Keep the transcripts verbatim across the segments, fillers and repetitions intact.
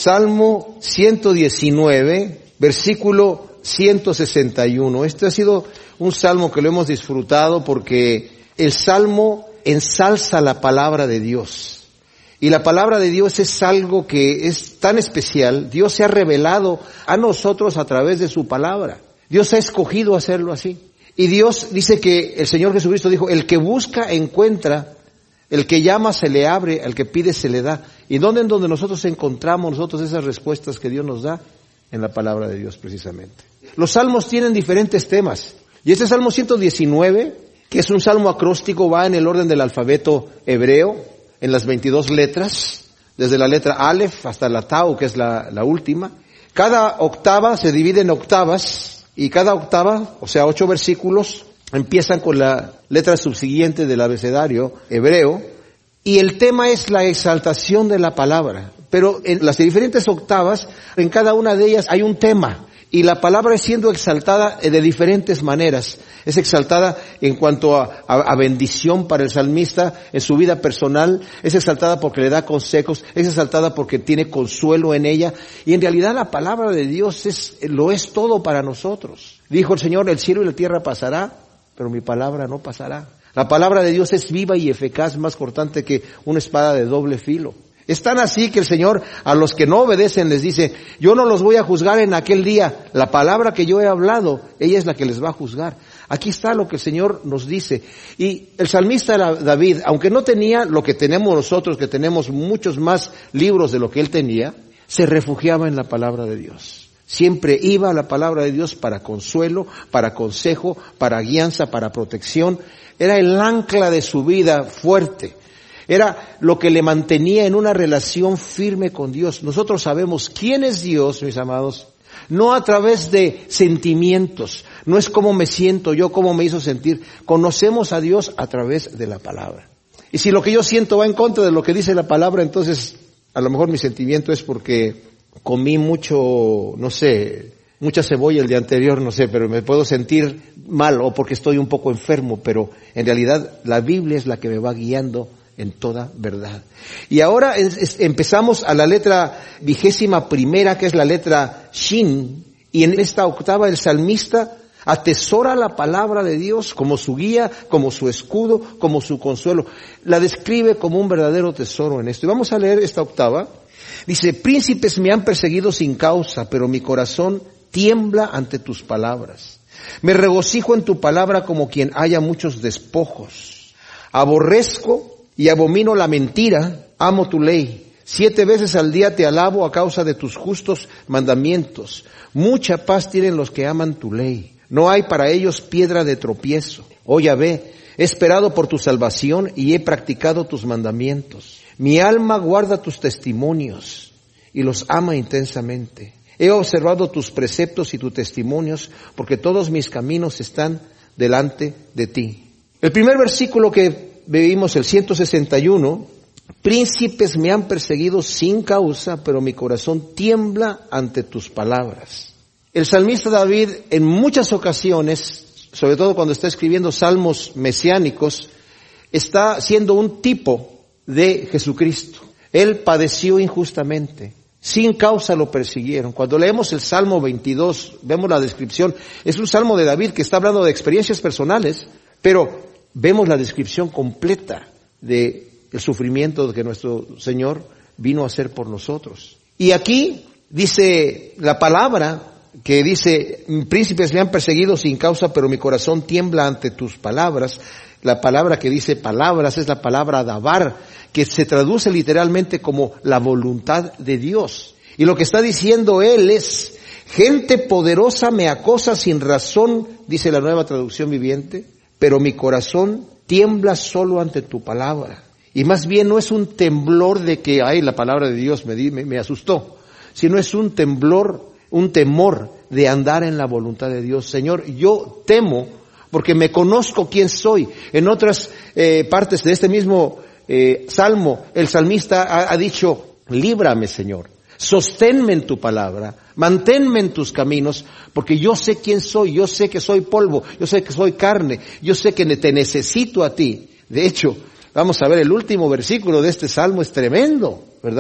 Salmo ciento diecinueve, versículo ciento sesenta y uno. Este ha sido un salmo que lo hemos disfrutado porque el salmo ensalza la palabra de Dios. Y la palabra de Dios es algo que es tan especial. Dios se ha revelado a nosotros a través de su palabra. Dios ha escogido hacerlo así. Y Dios dice que el Señor Jesucristo dijo, el que busca encuentra, el que llama se le abre, al que pide se le da. ¿Y dónde en donde nosotros encontramos nosotros esas respuestas que Dios nos da? En la palabra de Dios precisamente. Los salmos tienen diferentes temas. Y este Salmo ciento diecinueve, que es un salmo acróstico, va en el orden del alfabeto hebreo, en las veintidós letras, desde la letra Aleph hasta la Tau, que es la, la última. Cada octava se divide en octavas, y cada octava, o sea, ocho versículos, empiezan con la letra subsiguiente del abecedario hebreo, y el tema es la exaltación de la palabra. Pero en las diferentes octavas, en cada una de ellas hay un tema. Y la palabra es siendo exaltada de diferentes maneras. Es exaltada en cuanto a, a, a bendición para el salmista en su vida personal. Es exaltada porque le da consejos. Es exaltada porque tiene consuelo en ella. Y en realidad la palabra de Dios es, lo es todo para nosotros. Dijo el Señor, el cielo y la tierra pasará, pero mi palabra no pasará. La palabra de Dios es viva y eficaz, más cortante que una espada de doble filo. Es tan así que el Señor a los que no obedecen les dice, yo no los voy a juzgar en aquel día, la palabra que yo he hablado, ella es la que les va a juzgar. Aquí está lo que el Señor nos dice. Y el salmista David, aunque no tenía lo que tenemos nosotros, que tenemos muchos más libros de lo que él tenía, se refugiaba en la palabra de Dios. Siempre iba a la palabra de Dios para consuelo, para consejo, para guianza, para protección. Era el ancla de su vida fuerte. Era lo que le mantenía en una relación firme con Dios. Nosotros sabemos quién es Dios, mis amados, no a través de sentimientos. No es cómo me siento yo, cómo me hizo sentir. Conocemos a Dios a través de la palabra. Y si lo que yo siento va en contra de lo que dice la palabra, entonces a lo mejor mi sentimiento es porque comí mucho, no sé, mucha cebolla el día anterior, no sé, pero me puedo sentir mal o porque estoy un poco enfermo, pero en realidad la Biblia es la que me va guiando en toda verdad. Y ahora es, es, empezamos a la letra vigésima primera, que es la letra Shin, y en esta octava el salmista atesora la palabra de Dios como su guía, como su escudo, como su consuelo. La describe como un verdadero tesoro en esto. Y vamos a leer esta octava. Dice, príncipes me han perseguido sin causa, pero mi corazón tiembla ante tus palabras. Me regocijo en tu palabra como quien haya muchos despojos. Aborrezco y abomino la mentira, amo tu ley. Siete veces al día te alabo a causa de tus justos mandamientos. Mucha paz tienen los que aman tu ley. No hay para ellos piedra de tropiezo. Oh Yahvé, he esperado por tu salvación y he practicado tus mandamientos. Mi alma guarda tus testimonios y los ama intensamente. He observado tus preceptos y tus testimonios porque todos mis caminos están delante de ti. El primer versículo que vimos, el ciento sesenta y uno, príncipes me han perseguido sin causa, pero mi corazón tiembla ante tus palabras. El salmista David en muchas ocasiones, sobre todo cuando está escribiendo salmos mesiánicos, está siendo un tipo de Jesucristo. Él padeció injustamente, sin causa lo persiguieron. Cuando leemos el Salmo veintidós, vemos la descripción, es un salmo de David que está hablando de experiencias personales, pero vemos la descripción completa de el sufrimiento que nuestro Señor vino a hacer por nosotros. Y aquí dice la palabra que dice, príncipes me han perseguido sin causa, pero mi corazón tiembla ante tus palabras. La palabra que dice palabras es la palabra dabar, que se traduce literalmente como la voluntad de Dios. Y lo que está diciendo él es, gente poderosa me acosa sin razón, dice la Nueva Traducción Viviente, pero mi corazón tiembla solo ante tu palabra. Y más bien no es un temblor de que, ay, la palabra de Dios me, me, me asustó, sino es un temblor, un temor de andar en la voluntad de Dios. Señor, yo temo porque me conozco quién soy. En otras eh, partes de este mismo eh, salmo, el salmista ha, ha dicho, líbrame, Señor. Sosténme en tu palabra, manténme en tus caminos, porque yo sé quién soy, yo sé que soy polvo, yo sé que soy carne, yo sé que te necesito a ti. De hecho, vamos a ver el último versículo de este salmo, es tremendo, ¿verdad?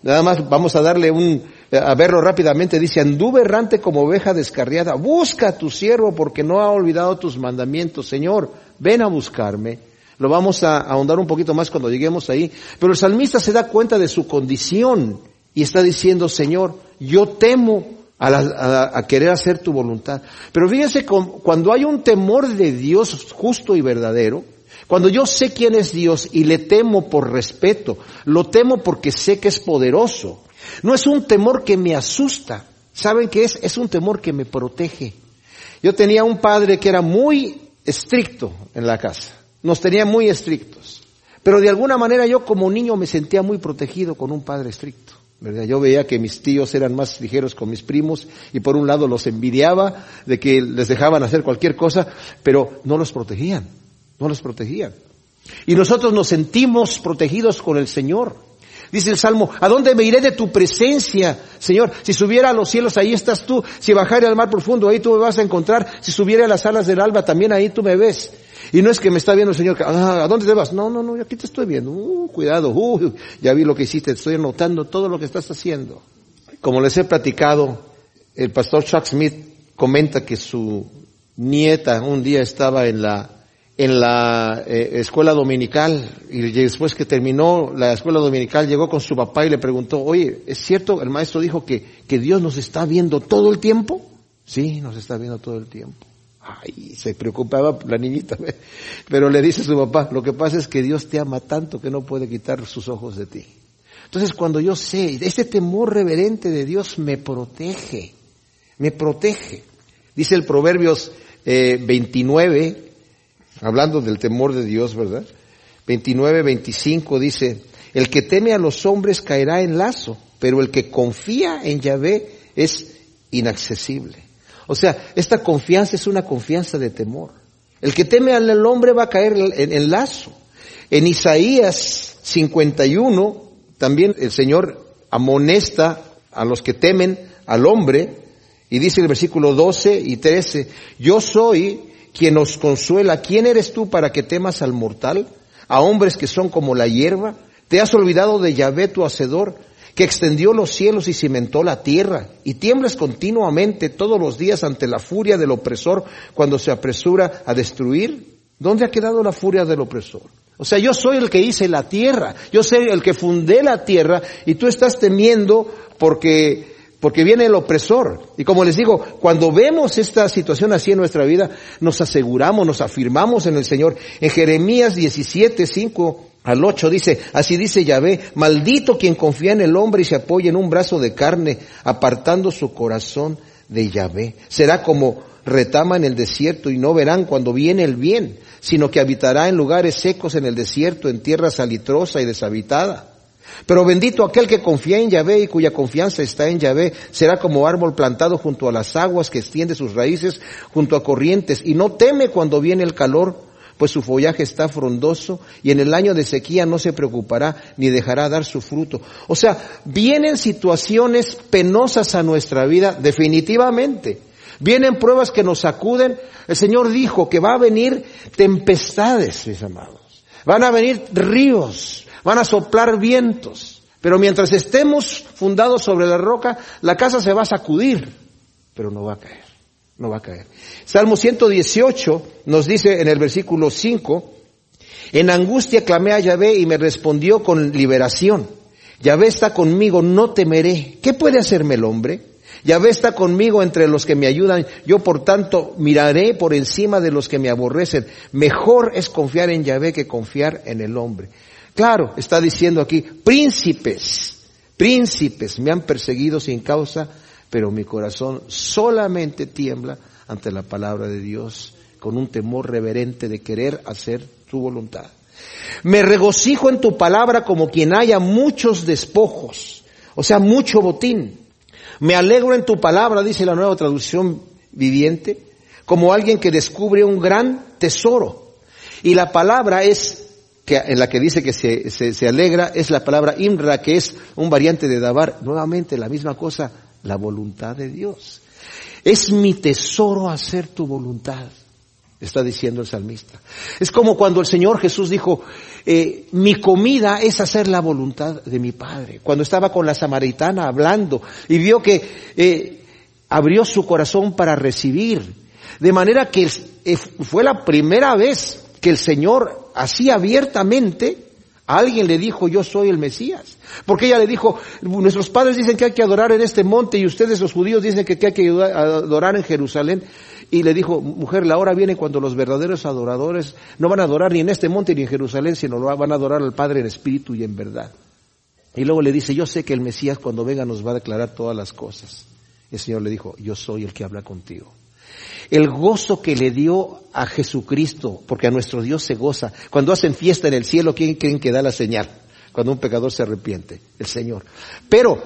Nada más vamos a darle un, a verlo rápidamente. Dice, anduve errante como oveja descarriada. Busca a tu siervo porque no ha olvidado tus mandamientos. Señor, ven a buscarme. Lo vamos a ahondar un poquito más cuando lleguemos ahí. Pero el salmista se da cuenta de su condición y está diciendo, Señor, yo temo a, la, a, a querer hacer tu voluntad. Pero fíjense, cuando hay un temor de Dios justo y verdadero, cuando yo sé quién es Dios y le temo por respeto, lo temo porque sé que es poderoso. No es un temor que me asusta. ¿Saben qué es? Es un temor que me protege. Yo tenía un padre que era muy estricto en la casa. Nos tenía muy estrictos. Pero de alguna manera yo como niño me sentía muy protegido con un padre estricto, ¿verdad? Yo veía que mis tíos eran más ligeros con mis primos y por un lado los envidiaba de que les dejaban hacer cualquier cosa, pero no los protegían. No los protegían. Y nosotros nos sentimos protegidos con el Señor. Dice el Salmo, ¿a dónde me iré de tu presencia, Señor? Si subiera a los cielos, ahí estás tú. Si bajara al mar profundo, ahí tú me vas a encontrar. Si subiera a las alas del alba, también ahí tú me ves. Y no es que me está viendo el Señor, ah, ¿a dónde te vas? No, no, no, aquí te estoy viendo. Uh, cuidado, uh, ya vi lo que hiciste, estoy anotando todo lo que estás haciendo. Como les he platicado, el pastor Chuck Smith comenta que su nieta un día estaba en la en la eh, escuela dominical y después que terminó la escuela dominical llegó con su papá y le preguntó, oye, ¿es cierto? El maestro dijo que, que Dios nos está viendo todo el tiempo. Sí, nos está viendo todo el tiempo. Ay, se preocupaba la niñita, pero le dice a su papá, lo que pasa es que Dios te ama tanto que no puede quitar sus ojos de ti. Entonces cuando yo sé, este temor reverente de Dios me protege, me protege. Dice el Proverbios eh, veintinueve, hablando del temor de Dios, ¿verdad? veintinueve, veinticinco dice, el que teme a los hombres caerá en lazo, pero el que confía en Yahvé es inaccesible. O sea, esta confianza es una confianza de temor. El que teme al hombre va a caer en, en lazo. En Isaías cincuenta y uno, también el Señor amonesta a los que temen al hombre, y dice el versículo doce y trece, yo soy quien os consuela. ¿Quién eres tú para que temas al mortal? A hombres que son como la hierba. ¿Te has olvidado de Yahvé tu hacedor, que extendió los cielos y cimentó la tierra, y tiemblas continuamente todos los días ante la furia del opresor cuando se apresura a destruir? ¿Dónde ha quedado la furia del opresor? O sea, yo soy el que hice la tierra, yo soy el que fundé la tierra, y tú estás temiendo porque, porque viene el opresor. Y como les digo, cuando vemos esta situación así en nuestra vida, nos aseguramos, nos afirmamos en el Señor. En Jeremías diecisiete, cinco al ocho dice, así dice Yahvé, maldito quien confía en el hombre y se apoya en un brazo de carne, apartando su corazón de Yahvé. Será como retama en el desierto y no verán cuando viene el bien, sino que habitará en lugares secos en el desierto, en tierra salitrosa y deshabitada. Pero bendito aquel que confía en Yahvé y cuya confianza está en Yahvé, será como árbol plantado junto a las aguas que extiende sus raíces junto a corrientes y no teme cuando viene el calor, pues su follaje está frondoso y en el año de sequía no se preocupará ni dejará dar su fruto. O sea, vienen situaciones penosas a nuestra vida, definitivamente. Vienen pruebas que nos sacuden. El Señor dijo que va a venir tempestades, mis amados. Van a venir ríos, van a soplar vientos. Pero mientras estemos fundados sobre la roca, la casa se va a sacudir, pero no va a caer. No va a caer. Salmo ciento dieciocho nos dice en el versículo cinco, en angustia clamé a Yahvé y me respondió con liberación. Yahvé está conmigo, no temeré. ¿Qué puede hacerme el hombre? Yahvé está conmigo entre los que me ayudan. Yo por tanto miraré por encima de los que me aborrecen. Mejor es confiar en Yahvé que confiar en el hombre. Claro, está diciendo aquí, príncipes, príncipes me han perseguido sin causa, pero mi corazón solamente tiembla ante la palabra de Dios, con un temor reverente de querer hacer tu voluntad. Me regocijo en tu palabra como quien haya muchos despojos, o sea, mucho botín. Me alegro en tu palabra, dice la Nueva Traducción Viviente, como alguien que descubre un gran tesoro. Y la palabra es, que en la que dice que se, se, se alegra, es la palabra imra, que es un variante de dabar, nuevamente la misma cosa, la voluntad de Dios. Es mi tesoro hacer tu voluntad, está diciendo el salmista. Es como cuando el Señor Jesús dijo, eh, mi comida es hacer la voluntad de mi Padre. Cuando estaba con la samaritana hablando y vio que eh, abrió su corazón para recibir, de manera que eh, fue la primera vez que el Señor así abiertamente a alguien le dijo, yo soy el Mesías. Porque ella le dijo, nuestros padres dicen que hay que adorar en este monte y ustedes los judíos dicen que hay que adorar en Jerusalén. Y le dijo, mujer, la hora viene cuando los verdaderos adoradores no van a adorar ni en este monte ni en Jerusalén, sino van a adorar al Padre en espíritu y en verdad. Y luego le dice, yo sé que el Mesías cuando venga nos va a declarar todas las cosas. Y el Señor le dijo, yo soy el que habla contigo. El gozo que le dio a Jesucristo, porque a nuestro Dios se goza. Cuando hacen fiesta en el cielo, ¿quién creen que da la señal? Cuando un pecador se arrepiente, el Señor. Pero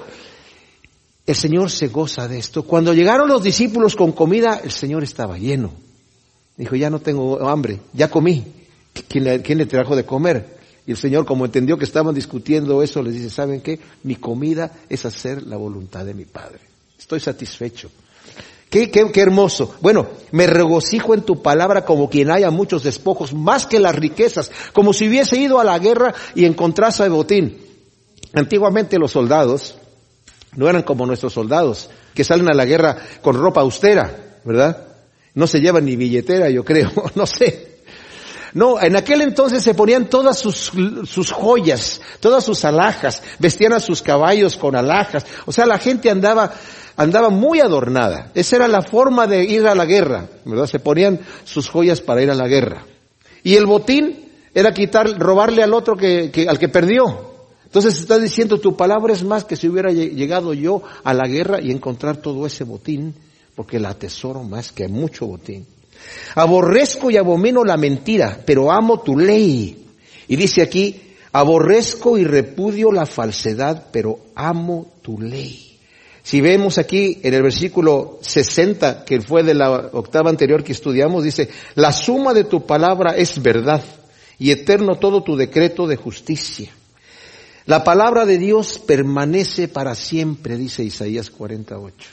el Señor se goza de esto. Cuando llegaron los discípulos con comida, el Señor estaba lleno. Dijo, ya no tengo hambre, ya comí. ¿Quién le, quién le trajo de comer? Y el Señor, como entendió que estaban discutiendo eso, les dice, ¿saben qué? Mi comida es hacer la voluntad de mi Padre. Estoy satisfecho. Qué, qué, qué hermoso. Bueno, me regocijo en tu palabra como quien haya muchos despojos, más que las riquezas, como si hubiese ido a la guerra y encontrase botín. Antiguamente los soldados no eran como nuestros soldados, que salen a la guerra con ropa austera, ¿verdad? No se llevan ni billetera, yo creo, no sé. No, en aquel entonces se ponían todas sus, sus joyas, todas sus alhajas, vestían a sus caballos con alhajas. O sea, la gente andaba, andaba muy adornada. Esa era la forma de ir a la guerra, ¿verdad? Se ponían sus joyas para ir a la guerra. Y el botín era quitar, robarle al otro que, que, al que perdió. Entonces está diciendo, tu palabra es más que si hubiera llegado yo a la guerra y encontrar todo ese botín, porque la atesoro más que mucho botín. Aborrezco y abomino la mentira, pero amo tu ley. Y dice aquí, aborrezco y repudio la falsedad, pero amo tu ley. Si vemos aquí en el versículo sesenta, que fue de la octava anterior que estudiamos, dice, la suma de tu palabra es verdad, y eterno todo tu decreto de justicia. La palabra de Dios permanece para siempre, dice Isaías cuarenta y ocho.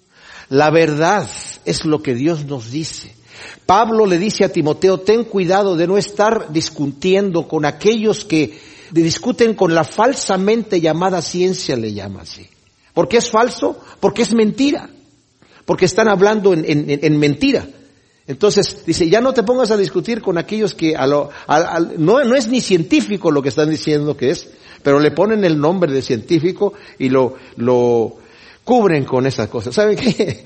La verdad es lo que Dios nos dice. Pablo le dice a Timoteo, ten cuidado de no estar discutiendo con aquellos que discuten con la falsamente llamada ciencia, le llama así. ¿Por qué es falso? Porque es mentira. Porque están hablando en, en, en mentira. Entonces, dice, ya no te pongas a discutir con aquellos que a lo, a, a, no, no es ni científico lo que están diciendo que es, pero le ponen el nombre de científico y lo, lo cubren con esas cosas. ¿Saben qué?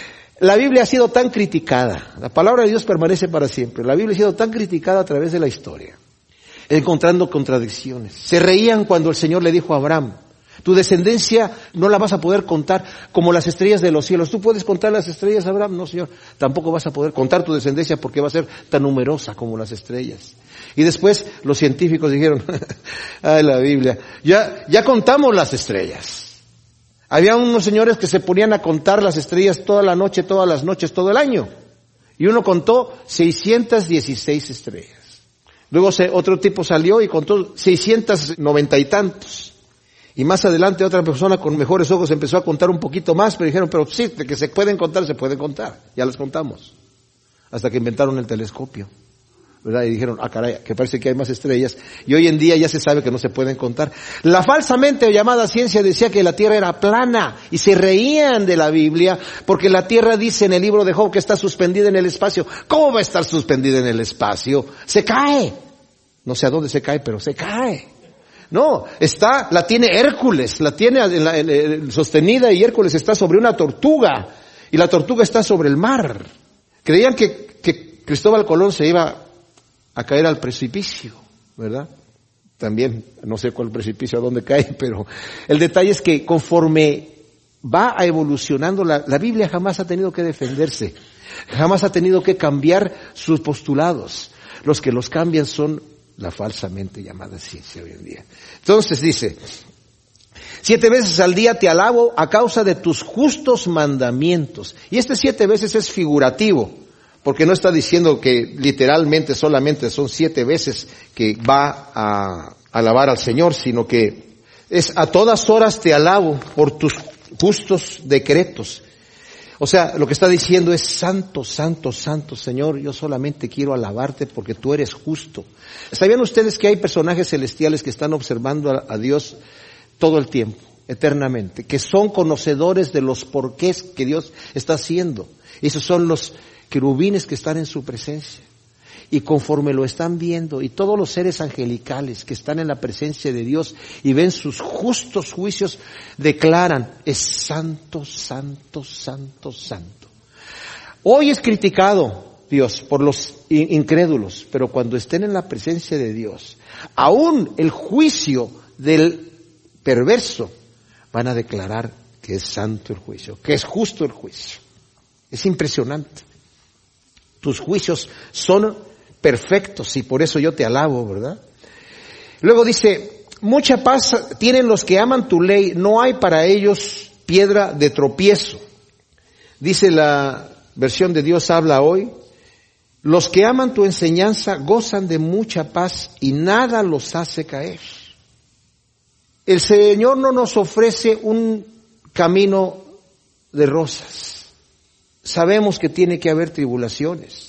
La Biblia ha sido tan criticada, la palabra de Dios permanece para siempre, la Biblia ha sido tan criticada a través de la historia, encontrando contradicciones. Se reían cuando el Señor le dijo a Abraham, tu descendencia no la vas a poder contar como las estrellas de los cielos. ¿Tú puedes contar las estrellas, Abraham? No, Señor, tampoco vas a poder contar tu descendencia porque va a ser tan numerosa como las estrellas. Y después los científicos dijeron, ay, la Biblia, ya, ya contamos las estrellas. Había unos señores que se ponían a contar las estrellas toda la noche, todas las noches, todo el año. Y uno contó seiscientas dieciséis estrellas. Luego se, otro tipo salió y contó seiscientos noventa y tantos. Y más adelante otra persona con mejores ojos empezó a contar un poquito más, pero dijeron, pero sí, de que se pueden contar, se pueden contar. Ya las contamos. Hasta que inventaron el telescopio, ¿verdad? Y dijeron, ah, caray, que parece que hay más estrellas. Y hoy en día ya se sabe que no se pueden contar. La falsamente llamada ciencia decía que la Tierra era plana y se reían de la Biblia porque la Tierra dice en el libro de Job que está suspendida en el espacio. ¿Cómo va a estar suspendida en el espacio? Se cae. No sé a dónde se cae, pero se cae. No, está, la tiene Hércules, la tiene en la, en, en, sostenida y Hércules está sobre una tortuga y la tortuga está sobre el mar. Creían que, que Cristóbal Colón se iba a caer al precipicio, ¿verdad? También, no sé cuál precipicio, a dónde cae, pero el detalle es que conforme va evolucionando, la, la Biblia jamás ha tenido que defenderse, jamás ha tenido que cambiar sus postulados. Los que los cambian son la falsamente llamada ciencia hoy en día. Entonces dice, siete veces al día te alabo a causa de tus justos mandamientos. Y este siete veces es figurativo, porque no está diciendo que literalmente solamente son siete veces que va a alabar al Señor, sino que es a todas horas te alabo por tus justos decretos. O sea, lo que está diciendo es: santo, santo, santo Señor, yo solamente quiero alabarte porque tú eres justo. ¿Sabían ustedes que hay personajes celestiales que están observando a, a Dios todo el tiempo, eternamente, que son conocedores de los porqués que Dios está haciendo? Esos son los querubines que están en su presencia. Y conforme lo están viendo, y todos los seres angelicales que están en la presencia de Dios y ven sus justos juicios, declaran: es santo, santo, santo, santo. Hoy es criticado Dios por los incrédulos, pero cuando estén en la presencia de Dios, aún el juicio del perverso, van a declarar que es santo el juicio, que es justo el juicio. Es impresionante. Tus juicios son perfectos y por eso yo te alabo, ¿verdad? Luego dice: mucha paz tienen los que aman tu ley, no hay para ellos piedra de tropiezo. Dice la versión de Dios habla hoy: los que aman tu enseñanza gozan de mucha paz y nada los hace caer. El Señor no nos ofrece un camino de rosas. Sabemos que tiene que haber tribulaciones.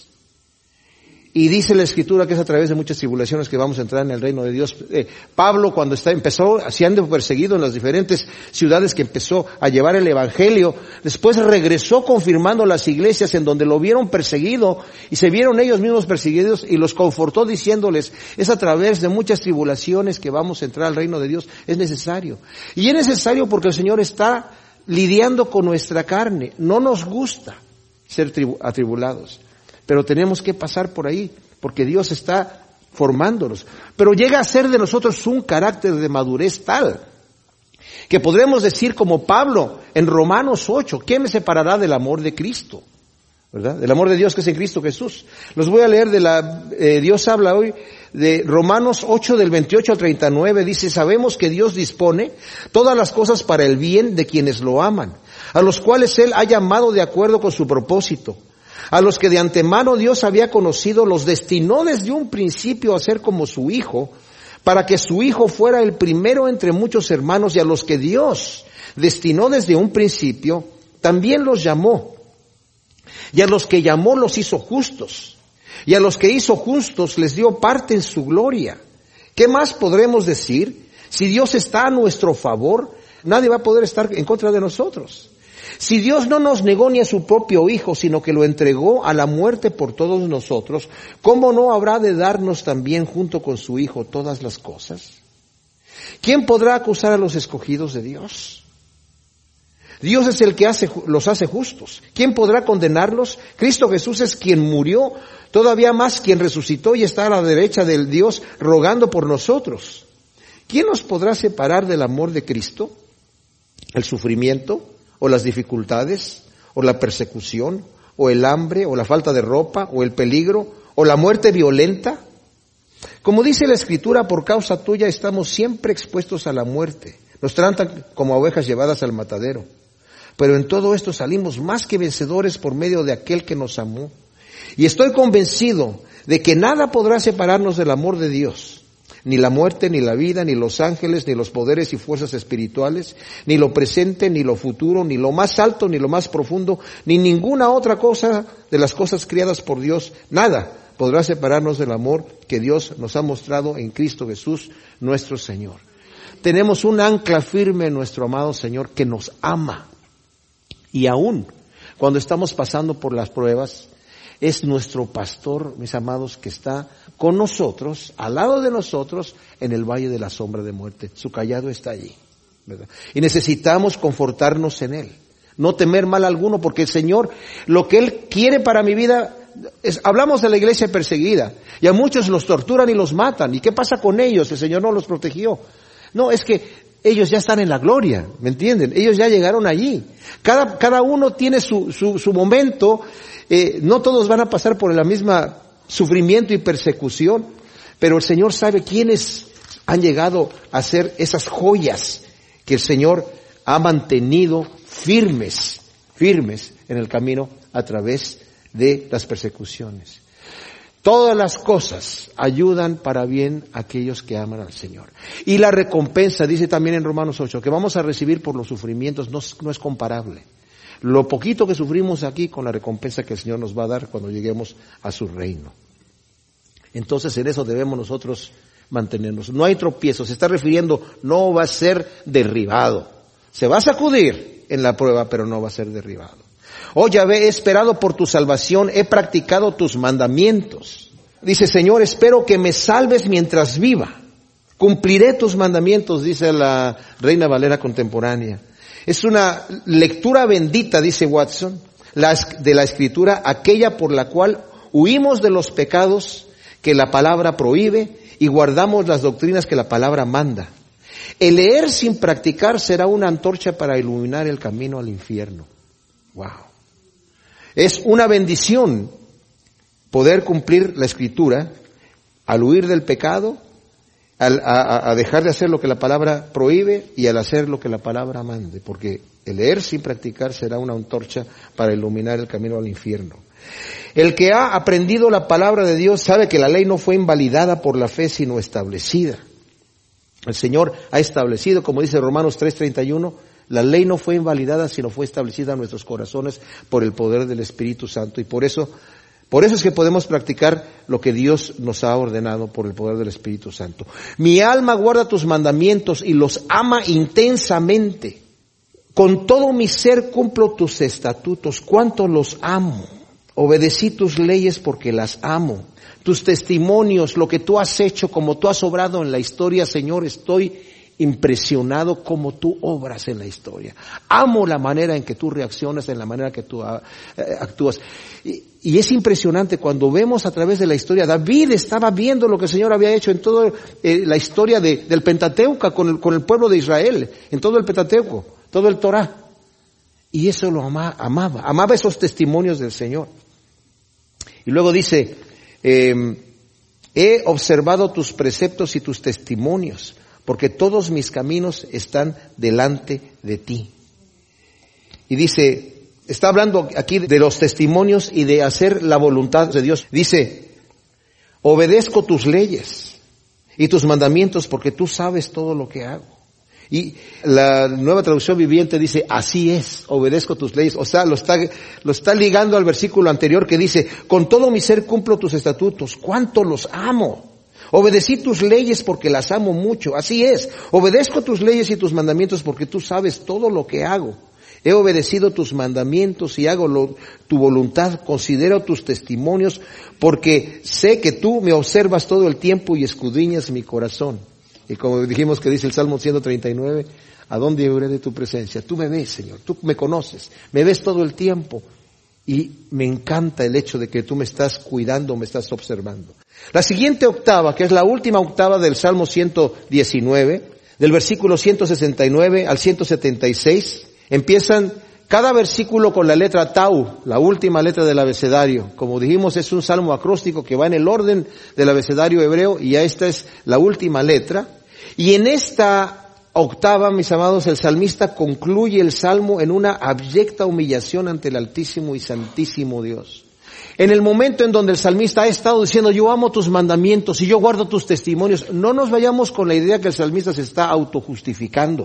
Y dice la Escritura que es a través de muchas tribulaciones que vamos a entrar en el reino de Dios. Eh, Pablo, cuando está, empezó, siendo perseguido en las diferentes ciudades que empezó a llevar el Evangelio, después regresó confirmando las iglesias en donde lo vieron perseguido y se vieron ellos mismos perseguidos, y los confortó diciéndoles: es a través de muchas tribulaciones que vamos a entrar al reino de Dios. Es necesario. Y es necesario porque el Señor está lidiando con nuestra carne. No nos gusta ser tribu- atribulados. Pero tenemos que pasar por ahí, porque Dios está formándonos. Pero llega a ser de nosotros un carácter de madurez tal, que podremos decir como Pablo en Romanos ocho: ¿qué me separará del amor de Cristo? ¿Verdad? Del amor de Dios que es en Cristo Jesús. Los voy a leer de la, eh, Dios habla hoy de Romanos ocho del veintiocho al treinta y nueve. Dice: sabemos que Dios dispone todas las cosas para el bien de quienes lo aman, a los cuales Él ha llamado de acuerdo con su propósito. A los que de antemano Dios había conocido, los destinó desde un principio a ser como su Hijo, para que su Hijo fuera el primero entre muchos hermanos. Y a los que Dios destinó desde un principio, también los llamó. Y a los que llamó los hizo justos. Y a los que hizo justos les dio parte en su gloria. ¿Qué más podremos decir? Si Dios está a nuestro favor, nadie va a poder estar en contra de nosotros. Si Dios no nos negó ni a su propio Hijo, sino que lo entregó a la muerte por todos nosotros, ¿cómo no habrá de darnos también junto con su Hijo todas las cosas? ¿Quién podrá acusar a los escogidos de Dios? Dios es el que hace, los hace justos. ¿Quién podrá condenarlos? Cristo Jesús es quien murió, todavía más quien resucitó y está a la derecha del Dios rogando por nosotros. ¿Quién nos podrá separar del amor de Cristo? ¿El sufrimiento? ¿O las dificultades? ¿O la persecución? ¿O el hambre? ¿O la falta de ropa? ¿O el peligro? ¿O la muerte violenta? Como dice la Escritura, por causa tuya estamos siempre expuestos a la muerte. Nos tratan como ovejas llevadas al matadero. Pero en todo esto salimos más que vencedores por medio de aquel que nos amó. Y estoy convencido de que nada podrá separarnos del amor de Dios. Ni la muerte, ni la vida, ni los ángeles, ni los poderes y fuerzas espirituales, ni lo presente, ni lo futuro, ni lo más alto, ni lo más profundo, ni ninguna otra cosa de las cosas creadas por Dios. Nada podrá separarnos del amor que Dios nos ha mostrado en Cristo Jesús, nuestro Señor. Tenemos un ancla firme en nuestro amado Señor que nos ama. Y aún cuando estamos pasando por las pruebas, es nuestro pastor, mis amados, que está con nosotros, al lado de nosotros, en el valle de la sombra de muerte. Su cayado está allí, ¿verdad? Y necesitamos confortarnos en Él. No temer mal alguno, porque el Señor, lo que Él quiere para mi vida, es, hablamos de la iglesia perseguida, y a muchos los torturan y los matan. ¿Y qué pasa con ellos? El Señor no los protegió. No, es que ellos ya están en la gloria, ¿me entienden? Ellos ya llegaron allí. Cada, cada uno tiene su, su, su momento. Eh, no todos van a pasar por el mismo sufrimiento y persecución, pero el Señor sabe quiénes han llegado a ser esas joyas que el Señor ha mantenido firmes, firmes en el camino a través de las persecuciones. Todas las cosas ayudan para bien a aquellos que aman al Señor. Y la recompensa, dice también en Romanos ocho, que vamos a recibir por los sufrimientos no, no es comparable. lo poquito que sufrimos aquí con la recompensa que el Señor nos va a dar cuando lleguemos a su reino. Entonces en eso debemos nosotros mantenernos. No hay tropiezo, se está refiriendo, no va a ser derribado. Se va a sacudir en la prueba, pero no va a ser derribado. Oh Yahvé, he esperado por tu salvación, he practicado tus mandamientos. Dice, Señor, espero que me salves mientras viva. Cumpliré tus mandamientos, dice la Reina Valera contemporánea. Es una lectura bendita, dice Watson, la, de la Escritura, aquella por la cual huimos de los pecados que la palabra prohíbe y guardamos las doctrinas que la palabra manda. El leer sin practicar será una antorcha para iluminar el camino al infierno. Wow. Es una bendición poder cumplir la Escritura al huir del pecado, al, a, a dejar de hacer lo que la palabra prohíbe y al hacer lo que la palabra mande, porque el leer sin practicar será una antorcha para iluminar el camino al infierno. El que ha aprendido la palabra de Dios sabe que la ley no fue invalidada por la fe, sino establecida. El Señor ha establecido, como dice Romanos tres treinta y uno, la ley no fue invalidada, sino fue establecida en nuestros corazones por el poder del Espíritu Santo. Y por eso, por eso es que podemos practicar lo que Dios nos ha ordenado por el poder del Espíritu Santo. Mi alma guarda tus mandamientos y los ama intensamente. Con todo mi ser cumplo tus estatutos. ¿Cuánto los amo? Obedecí tus leyes porque las amo. Tus testimonios, lo que tú has hecho, como tú has obrado en la historia, Señor, estoy impresionado como tú obras en la historia. Amo la manera en que tú reaccionas, en la manera que tú uh, actúas. Y, y es impresionante cuando vemos a través de la historia. David estaba viendo lo que el Señor había hecho en toda eh, la historia de, del Pentateuco con el, con el pueblo de Israel, en todo el Pentateuco, todo el Torá. Y eso lo ama, amaba, amaba esos testimonios del Señor. Y luego dice, eh, he observado tus preceptos y tus testimonios, porque todos mis caminos están delante de ti. Y dice, está hablando aquí de los testimonios y de hacer la voluntad de Dios. Dice, obedezco tus leyes y tus mandamientos porque tú sabes todo lo que hago. Y la Nueva Traducción Viviente dice, así es, obedezco tus leyes. O sea, lo está, lo está ligando al versículo anterior que dice, con todo mi ser cumplo tus estatutos. ¿Cuánto los amo? Obedecí tus leyes porque las amo mucho. Así es, obedezco tus leyes y tus mandamientos porque tú sabes todo lo que hago. He obedecido tus mandamientos y hago lo, tu voluntad, considero tus testimonios porque sé que tú me observas todo el tiempo y escudriñas mi corazón. Y como dijimos que dice el Salmo ciento treinta y nueve, ¿a dónde iré de tu presencia? Tú me ves, Señor, tú me conoces, me ves todo el tiempo. Y me encanta el hecho de que tú me estás cuidando, me estás observando. La siguiente octava, que es la última octava del Salmo ciento diecinueve, del versículo ciento sesenta y nueve al ciento setenta y seis, empiezan cada versículo con la letra Tau, la última letra del abecedario. Como dijimos, es un salmo acróstico que va en el orden del abecedario hebreo y ya esta es la última letra. Y en esta octava, mis amados, el salmista concluye el salmo en una abyecta humillación ante el Altísimo y Santísimo Dios. En el momento en donde el salmista ha estado diciendo, yo amo tus mandamientos y yo guardo tus testimonios, no nos vayamos con la idea que el salmista se está autojustificando.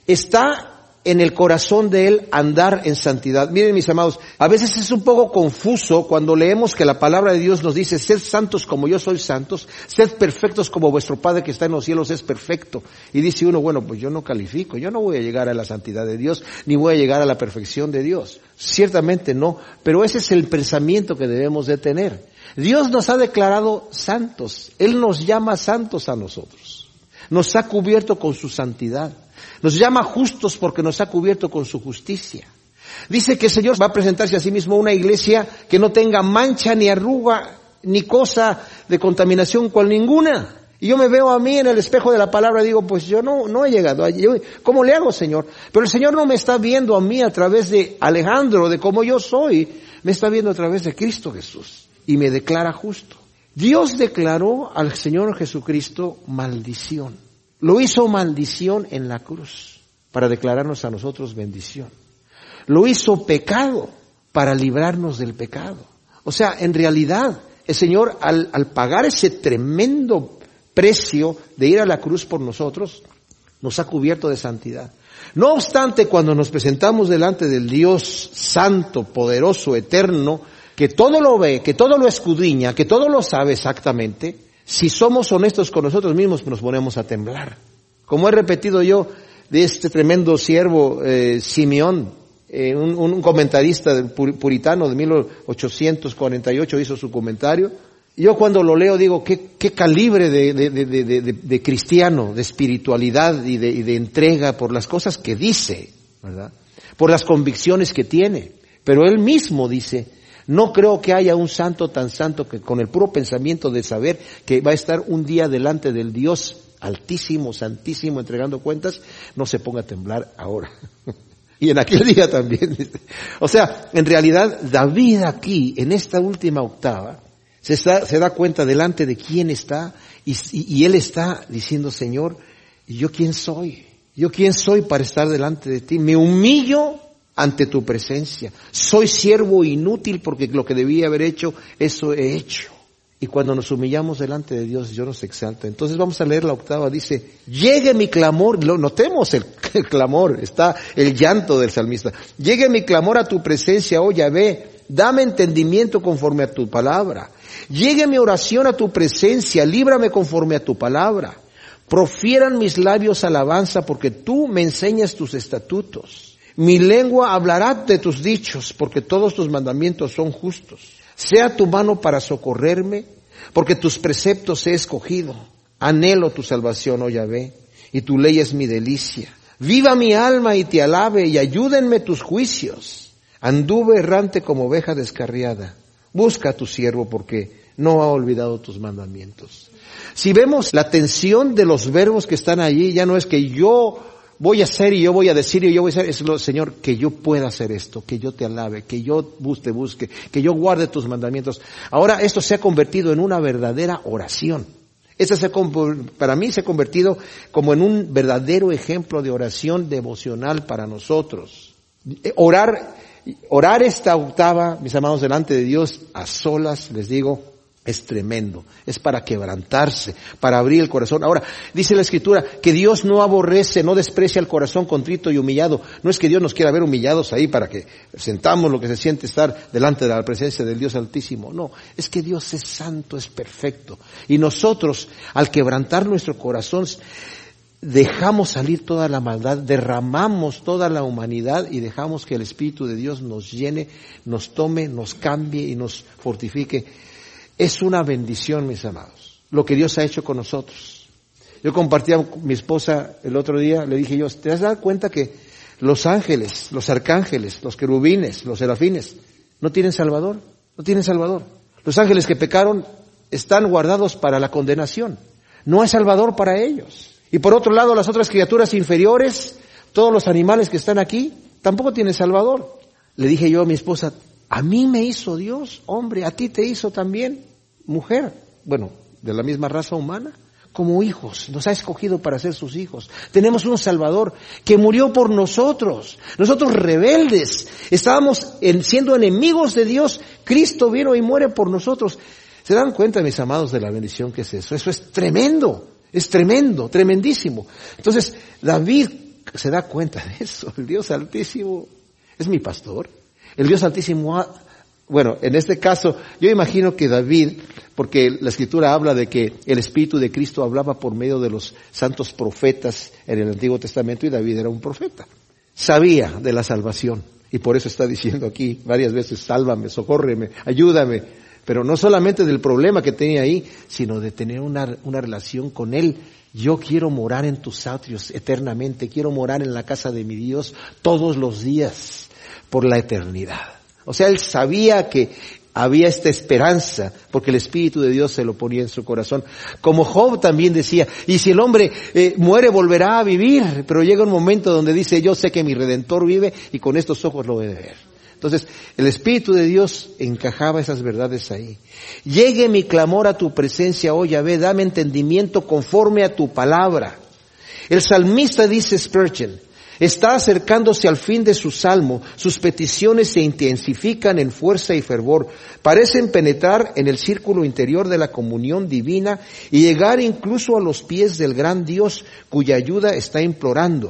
Está en el corazón de él andar en santidad. Miren, mis amados, a veces es un poco confuso cuando leemos que la palabra de Dios nos dice, sed santos como yo soy santos, sed perfectos como vuestro Padre que está en los cielos es perfecto. Y dice uno, bueno, pues yo no califico, yo no voy a llegar a la santidad de Dios, ni voy a llegar a la perfección de Dios. Ciertamente no, pero ese es el pensamiento que debemos de tener. Dios nos ha declarado santos, Él nos llama santos a nosotros, nos ha cubierto con su santidad. Nos llama justos porque nos ha cubierto con su justicia. Dice que el Señor va a presentarse a sí mismo una iglesia que no tenga mancha, ni arruga, ni cosa de contaminación cual ninguna. Y yo me veo a mí en el espejo de la palabra y digo, pues yo no, no he llegado allí. ¿Cómo le hago, Señor? Pero el Señor no me está viendo a mí a través de Alejandro, de cómo yo soy. Me está viendo a través de Cristo Jesús. Y me declara justo. Dios declaró al Señor Jesucristo maldición. Lo hizo maldición en la cruz para declararnos a nosotros bendición. Lo hizo pecado para librarnos del pecado. O sea, en realidad, el Señor al, al pagar ese tremendo precio de ir a la cruz por nosotros, nos ha cubierto de santidad. No obstante, cuando nos presentamos delante del Dios santo, poderoso, eterno, que todo lo ve, que todo lo escudriña, que todo lo sabe exactamente, si somos honestos con nosotros mismos, nos ponemos a temblar. Como he repetido yo de este tremendo siervo eh, Simeón, eh, un, un comentarista puritano de mil ochocientos cuarenta y ocho hizo su comentario. Yo cuando lo leo digo, qué, qué calibre de, de, de, de, de, de cristiano, de espiritualidad y de, y de entrega por las cosas que dice, ¿verdad? Por las convicciones que tiene. Pero él mismo dice, no creo que haya un santo tan santo que con el puro pensamiento de saber que va a estar un día delante del Dios altísimo, santísimo, entregando cuentas, no se ponga a temblar ahora. Y en aquel día también. O sea, en realidad David aquí, en esta última octava, se, está, se da cuenta delante de quién está y, y, y él está diciendo, Señor, ¿yo quién soy? ¿Yo quién soy para estar delante de ti? Me humillo ante tu presencia. Soy siervo inútil porque lo que debía haber hecho, eso he hecho. Y cuando nos humillamos delante de Dios, Dios nos exalta. Entonces vamos a leer la octava, dice, llegue mi clamor, lo, notemos el, el clamor, está el llanto del salmista. Llegue mi clamor a tu presencia, oh Yahvé, dame entendimiento conforme a tu palabra. Llegue mi oración a tu presencia, líbrame conforme a tu palabra. Profieran mis labios alabanza porque tú me enseñas tus estatutos. Mi lengua hablará de tus dichos porque todos tus mandamientos son justos. Sea tu mano para socorrerme, porque tus preceptos he escogido. Anhelo tu salvación, oh Yahvé, y tu ley es mi delicia. Viva mi alma y te alabe, y ayúdenme tus juicios. Anduve errante como oveja descarriada. Busca a tu siervo, porque no ha olvidado tus mandamientos. Si vemos la tensión de los verbos que están allí, ya no es que yo voy a hacer y yo voy a decir y yo voy a hacer, es lo, Señor, que yo pueda hacer esto, que yo te alabe, que yo te busque, que yo guarde tus mandamientos. Ahora esto se ha convertido en una verdadera oración. Esto se, para mí se ha convertido como en un verdadero ejemplo de oración devocional para nosotros. Orar, orar esta octava, mis amados, delante de Dios, a solas, les digo, es tremendo, es para quebrantarse, para abrir el corazón. Ahora, dice la Escritura que Dios no aborrece, no desprecia el corazón contrito y humillado. No es que Dios nos quiera ver humillados ahí para que sentamos lo que se siente estar delante de la presencia del Dios Altísimo. No, es que Dios es santo, es perfecto. Y nosotros, al quebrantar nuestro corazón, dejamos salir toda la maldad, derramamos toda la humanidad y dejamos que el Espíritu de Dios nos llene, nos tome, nos cambie y nos fortifique. Es una bendición, mis amados, lo que Dios ha hecho con nosotros. Yo compartía con mi esposa el otro día, le dije yo, ¿te has dado cuenta que los ángeles, los arcángeles, los querubines, los serafines, no tienen salvador? No tienen salvador. Los ángeles que pecaron están guardados para la condenación. No hay salvador para ellos. Y por otro lado, las otras criaturas inferiores, todos los animales que están aquí, tampoco tienen salvador. Le dije yo a mi esposa, a mí me hizo Dios, hombre, a ti te hizo también, mujer, bueno, de la misma raza humana, como hijos, nos ha escogido para ser sus hijos. Tenemos un Salvador que murió por nosotros, nosotros rebeldes, estábamos en, siendo enemigos de Dios, Cristo vino y muere por nosotros. ¿Se dan cuenta, mis amados, de la bendición que es eso? Eso es tremendo, es tremendo, tremendísimo. Entonces, David se da cuenta de eso, el Dios Altísimo es mi pastor. El Dios Altísimo, ha, bueno, en este caso, yo imagino que David, porque la Escritura habla de que el Espíritu de Cristo hablaba por medio de los santos profetas en el Antiguo Testamento y David era un profeta. Sabía de la salvación y por eso está diciendo aquí varias veces, sálvame, socórreme, ayúdame. Pero no solamente del problema que tenía ahí, sino de tener una, una relación con Él. Yo quiero morar en tus atrios eternamente, quiero morar en la casa de mi Dios todos los días. Por la eternidad. O sea, él sabía que había esta esperanza, porque el Espíritu de Dios se lo ponía en su corazón. Como Job también decía, y si el hombre eh, muere volverá a vivir, pero llega un momento donde dice, yo sé que mi Redentor vive y con estos ojos lo he de ver. Entonces, el Espíritu de Dios encajaba esas verdades ahí. Llegue mi clamor a tu presencia, oh Yahvé, dame entendimiento conforme a tu palabra. El salmista dice, Spurgeon, está acercándose al fin de su salmo, sus peticiones se intensifican en fuerza y fervor, parecen penetrar en el círculo interior de la comunión divina y llegar incluso a los pies del gran Dios cuya ayuda está implorando.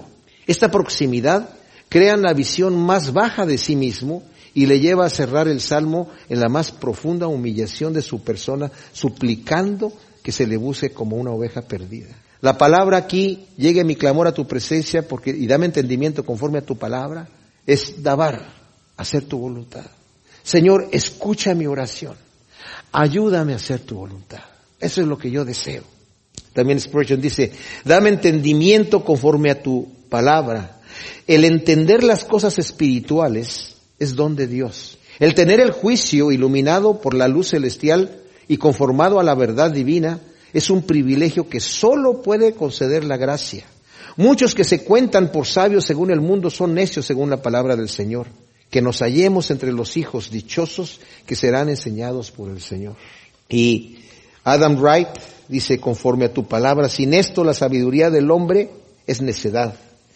Esta proximidad crea la visión más baja de sí mismo y le lleva a cerrar el salmo en la más profunda humillación de su persona, suplicando que se le busque como una oveja perdida. La palabra aquí, llegue mi clamor a tu presencia porque y dame entendimiento conforme a tu palabra, es dabar, hacer tu voluntad. Señor, escucha mi oración, ayúdame a hacer tu voluntad. Eso es lo que yo deseo. También Spurgeon dice, dame entendimiento conforme a tu palabra. El entender las cosas espirituales es don de Dios. El tener el juicio iluminado por la luz celestial y conformado a la verdad divina es un privilegio que solo puede conceder la gracia. Muchos que se cuentan por sabios según el mundo son necios según la palabra del Señor. Que nos hallemos entre los hijos dichosos que serán enseñados por el Señor. Y Adam Wright dice, conforme a tu palabra, sin esto la sabiduría del hombre es necedad.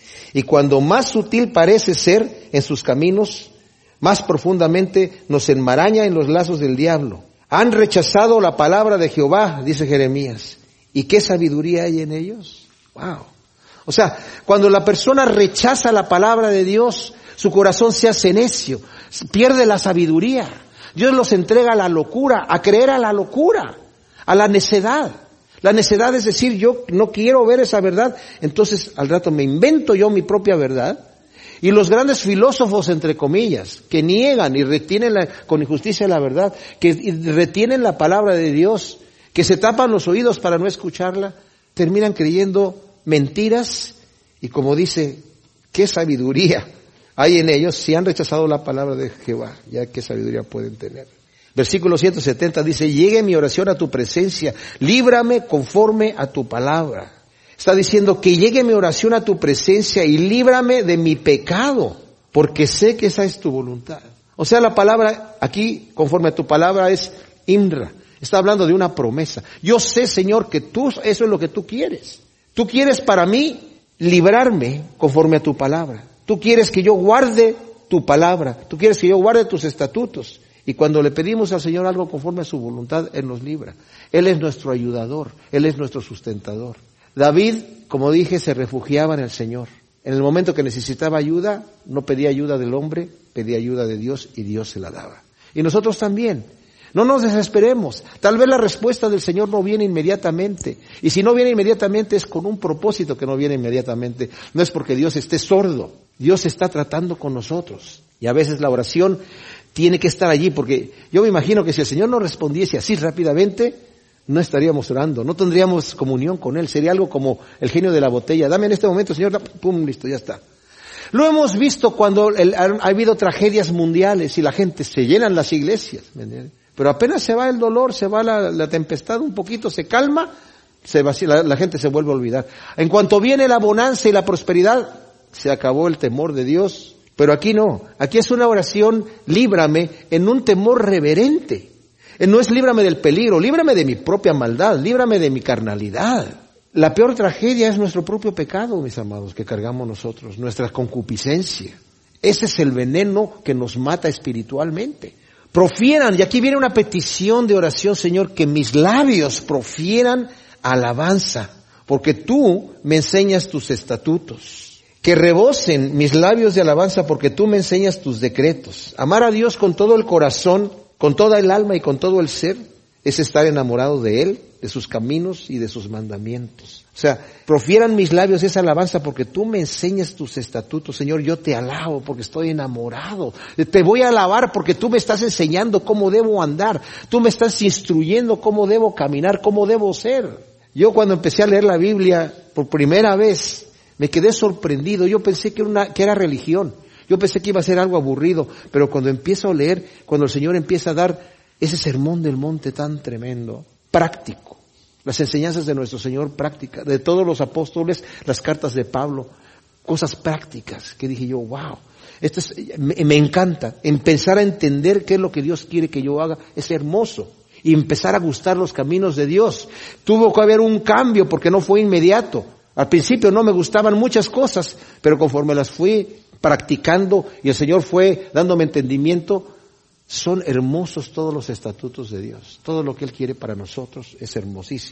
Y cuando más sutil parece ser en sus caminos, más profundamente nos enmaraña en los lazos del diablo. Han rechazado la palabra de Jehová, dice Jeremías. ¿Y qué sabiduría hay en ellos? Wow. O sea, cuando la persona rechaza la palabra de Dios, su corazón se hace necio, pierde la sabiduría. Dios los entrega a la locura, a creer a la locura, a la necedad. La necedad es decir, yo no quiero ver esa verdad, entonces al rato me invento yo mi propia verdad. Y los grandes filósofos, entre comillas, que niegan y retienen la, con injusticia la verdad, que retienen la palabra de Dios, que se tapan los oídos para no escucharla, terminan creyendo mentiras y como dice, qué sabiduría hay en ellos si han rechazado la palabra de Jehová, ya qué sabiduría pueden tener. Versículo ciento setenta dice, llegue mi oración a tu presencia, líbrame conforme a tu palabra. Está diciendo que llegue mi oración a tu presencia y líbrame de mi pecado, porque sé que esa es tu voluntad. O sea, la palabra aquí, conforme a tu palabra, es imra. Está hablando de una promesa. Yo sé, Señor, que tú, eso es lo que tú quieres. Tú quieres para mí librarme conforme a tu palabra. Tú quieres que yo guarde tu palabra. Tú quieres que yo guarde tus estatutos. Y cuando le pedimos al Señor algo conforme a su voluntad, Él nos libra. Él es nuestro ayudador. Él es nuestro sustentador. David, como dije, se refugiaba en el Señor. En el momento que necesitaba ayuda, no pedía ayuda del hombre, pedía ayuda de Dios y Dios se la daba. Y nosotros también. No nos desesperemos. Tal vez la respuesta del Señor no viene inmediatamente. Y si no viene inmediatamente es con un propósito que no viene inmediatamente. No es porque Dios esté sordo. Dios está tratando con nosotros. Y a veces la oración tiene que estar allí porque yo me imagino que si el Señor no respondiese así rápidamente, no estaríamos orando, no tendríamos comunión con Él. Sería algo como el genio de la botella. Dame en este momento, Señor, pum, listo, ya está. Lo hemos visto cuando el, ha, ha habido tragedias mundiales y la gente se llenan las iglesias. ¿Me entiendes? Pero apenas se va el dolor, se va la, la tempestad, un poquito se calma, se vacía, la, la gente se vuelve a olvidar. En cuanto viene la bonanza y la prosperidad, se acabó el temor de Dios. Pero aquí no, aquí es una oración, líbrame, en un temor reverente. No es líbrame del peligro, líbrame de mi propia maldad, líbrame de mi carnalidad. La peor tragedia es nuestro propio pecado, mis amados, que cargamos nosotros, nuestra concupiscencia. Ese es el veneno que nos mata espiritualmente. Profieran, y aquí viene una petición de oración, Señor, que mis labios profieran alabanza, porque tú me enseñas tus estatutos. Que rebosen mis labios de alabanza, porque tú me enseñas tus decretos. Amar a Dios con todo el corazón, con toda el alma y con todo el ser, es estar enamorado de Él, de sus caminos y de sus mandamientos. O sea, profieran mis labios esa alabanza porque tú me enseñas tus estatutos. Señor, yo te alabo porque estoy enamorado. Te voy a alabar porque tú me estás enseñando cómo debo andar. Tú me estás instruyendo cómo debo caminar, cómo debo ser. Yo cuando empecé a leer la Biblia por primera vez, me quedé sorprendido. Yo pensé que era, una, que era religión. Yo pensé que iba a ser algo aburrido, pero cuando empiezo a leer, cuando el Señor empieza a dar ese sermón del monte tan tremendo, práctico, las enseñanzas de nuestro Señor prácticas, de todos los apóstoles, las cartas de Pablo, cosas prácticas, que dije yo, wow, esto es, me, me encanta, empezar a entender qué es lo que Dios quiere que yo haga, es hermoso, y empezar a gustar los caminos de Dios. Tuvo que haber un cambio porque no fue inmediato. Al principio no me gustaban muchas cosas, pero conforme las fui practicando y el Señor fue dándome entendimiento, son hermosos todos los estatutos de Dios. Todo lo que Él quiere para nosotros es hermosísimo.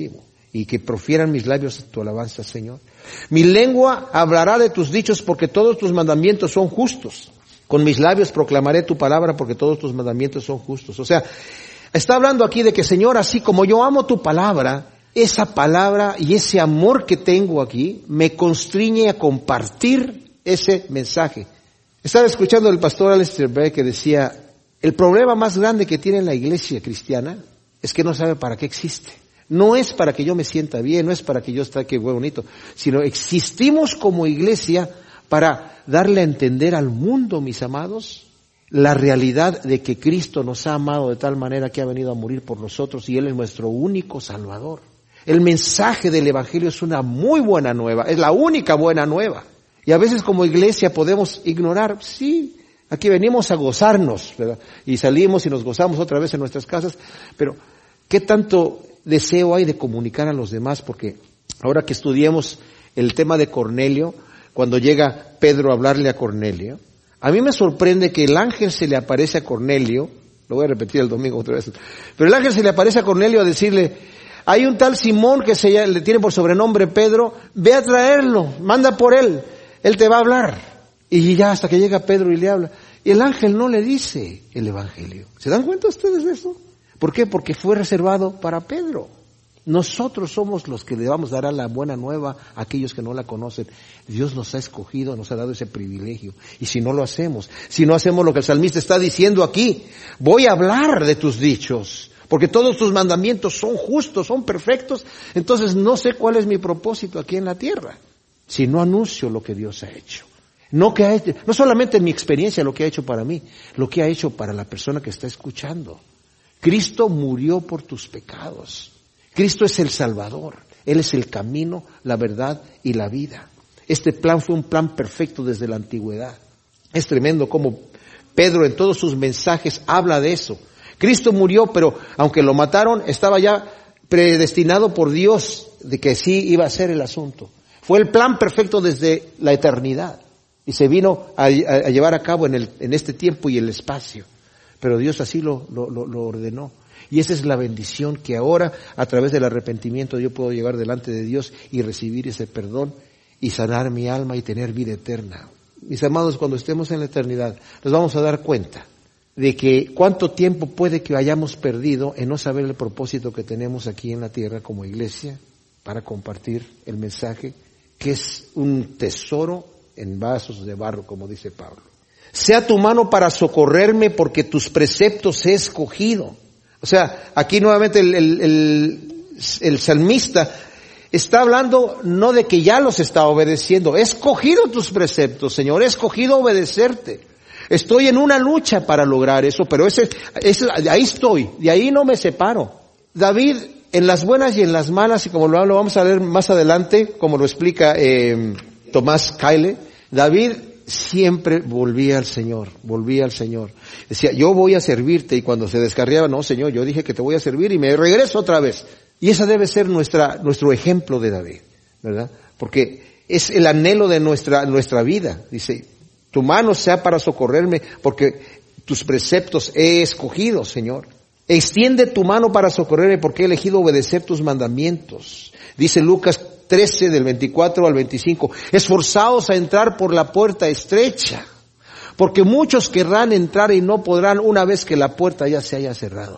y que profieran mis labios tu alabanza, Señor. Mi lengua hablará de tus dichos porque todos tus mandamientos son justos. Con mis labios proclamaré tu palabra porque todos tus mandamientos son justos. O sea, está hablando aquí de que, Señor, así como yo amo tu palabra, esa palabra y ese amor que tengo aquí me constriñe a compartir ese mensaje. Estaba escuchando al pastor Alistair Begg que decía, el problema más grande que tiene la iglesia cristiana es que no sabe para qué existe. No es para que yo me sienta bien, no es para que yo esté que bonito, sino existimos como iglesia para darle a entender al mundo, mis amados, la realidad de que Cristo nos ha amado de tal manera que ha venido a morir por nosotros y Él es nuestro único Salvador. El mensaje del Evangelio es una muy buena nueva, es la única buena nueva. Y a veces como iglesia podemos ignorar, sí, aquí venimos a gozarnos, ¿verdad? Y salimos y nos gozamos otra vez en nuestras casas, pero ¿qué tanto deseo hay de comunicar a los demás? Porque ahora que estudiemos el tema de Cornelio, cuando llega Pedro a hablarle a Cornelio, a mí me sorprende que el ángel se le aparece a Cornelio, lo voy a repetir el domingo otra vez, pero el ángel se le aparece a Cornelio a decirle, hay un tal Simón que se, le tiene por sobrenombre Pedro, ve a traerlo, manda por él, él te va a hablar. Y ya hasta que llega Pedro y le habla. Y el ángel no le dice el evangelio. ¿Se dan cuenta ustedes de eso? ¿Por qué? Porque fue reservado para Pedro. Nosotros somos los que le vamos a dar la buena nueva a aquellos que no la conocen. Dios nos ha escogido, nos ha dado ese privilegio. Y si no lo hacemos, si no hacemos lo que el salmista está diciendo aquí, voy a hablar de tus dichos, porque todos tus mandamientos son justos, son perfectos, entonces no sé cuál es mi propósito aquí en la tierra, si no anuncio lo que Dios ha hecho. No que ha hecho, no solamente en mi experiencia lo que ha hecho para mí, lo que ha hecho para la persona que está escuchando. Cristo murió por tus pecados. Cristo es el Salvador. Él es el camino, la verdad y la vida. Este plan fue un plan perfecto desde la antigüedad. Es tremendo como Pedro en todos sus mensajes habla de eso. Cristo murió, pero aunque lo mataron, estaba ya predestinado por Dios de que sí iba a ser el asunto. Fue el plan perfecto desde la eternidad. Y se vino a, a, a llevar a cabo en, el, en este tiempo y el espacio. Pero Dios así lo, lo, lo ordenó. Y esa es la bendición que ahora, a través del arrepentimiento, yo puedo llegar delante de Dios y recibir ese perdón y sanar mi alma y tener vida eterna. Mis amados, cuando estemos en la eternidad, nos vamos a dar cuenta de que cuánto tiempo puede que hayamos perdido en no saber el propósito que tenemos aquí en la tierra como iglesia para compartir el mensaje, que es un tesoro en vasos de barro, como dice Pablo. Sea tu mano para socorrerme porque tus preceptos he escogido. O sea, aquí nuevamente el, el, el, el salmista está hablando no de que ya los está obedeciendo. He escogido tus preceptos, Señor, he escogido obedecerte. Estoy en una lucha para lograr eso, pero ese, ese, ahí estoy, de ahí no me separo. David, en las buenas y en las malas, y como lo hablo, vamos a leer más adelante, como lo explica eh, Tomás Kyle, David siempre volvía al Señor, volvía al Señor. Decía, yo voy a servirte, y cuando se descarriaba, no, Señor, yo dije que te voy a servir y me regreso otra vez. Y esa debe ser nuestra, nuestro ejemplo de David, ¿verdad? Porque es el anhelo de nuestra, nuestra vida. Dice, tu mano sea para socorrerme, porque tus preceptos he escogido, Señor. Extiende tu mano para socorrerme, porque he elegido obedecer tus mandamientos. Dice Lucas trece, del veinticuatro al veinticinco, esforzaos a entrar por la puerta estrecha, porque muchos querrán entrar y no podrán una vez que la puerta ya se haya cerrado.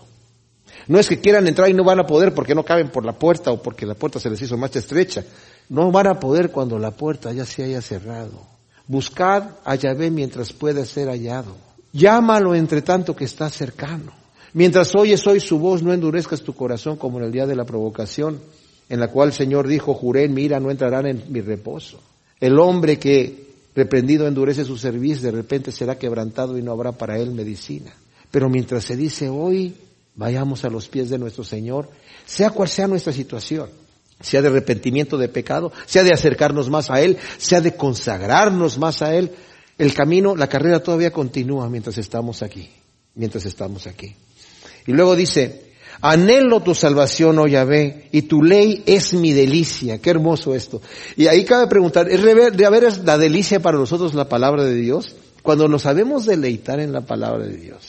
No es que quieran entrar y no van a poder porque no caben por la puerta o porque la puerta se les hizo más estrecha. No van a poder cuando la puerta ya se haya cerrado. Buscad a Yahvé mientras pueda ser hallado. Llámalo entre tanto que está cercano. Mientras oyes hoy su voz, no endurezcas tu corazón como en el día de la provocación, en la cual el Señor dijo, juré en mi ira, no entrarán en mi reposo. El hombre que reprendido endurece su cerviz, de repente será quebrantado y no habrá para él medicina. Pero mientras se dice hoy, vayamos a los pies de nuestro Señor, sea cual sea nuestra situación, sea de arrepentimiento de pecado, sea de acercarnos más a Él, sea de consagrarnos más a Él, el camino, la carrera todavía continúa mientras estamos aquí, mientras estamos aquí. Y luego dice, anhelo tu salvación, oh Yahvé, y tu ley es mi delicia. Qué hermoso esto. Y ahí cabe preguntar, ¿es de haber la delicia para nosotros la palabra de Dios? Cuando nos sabemos deleitar en la palabra de Dios